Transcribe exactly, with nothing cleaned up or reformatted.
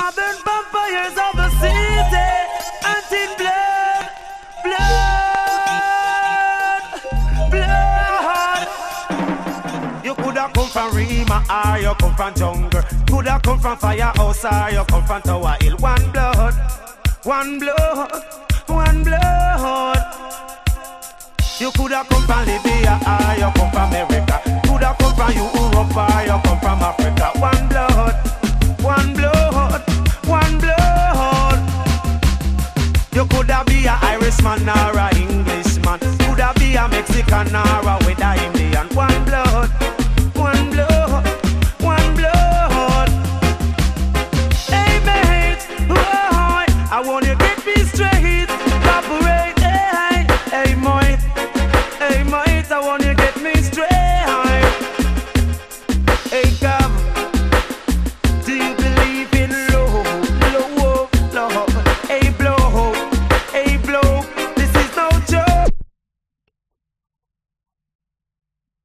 Modern vampires of the city, hunting blood, blood, blood. You coulda come from Rima or you come from jungle. Coulda come from Firehouse or you come from Tower Hill. One blood, one blood, one blood. You coulda come from Libya or you come from America. Coulda come from Europe or you come from Africa. One blood, one blood, one blood. You coulda be a Irishman or a Englishman. Coulda be a Mexican or a with a Indian. One